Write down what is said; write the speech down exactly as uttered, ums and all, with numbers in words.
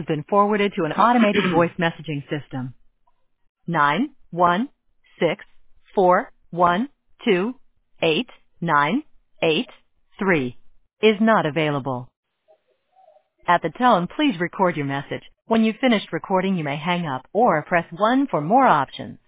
been forwarded to an automated voice messaging system. Nine one six four one two eight nine eight three is not available. At the tone, please record your message. When you've finished recording, you may hang up or press one for more options.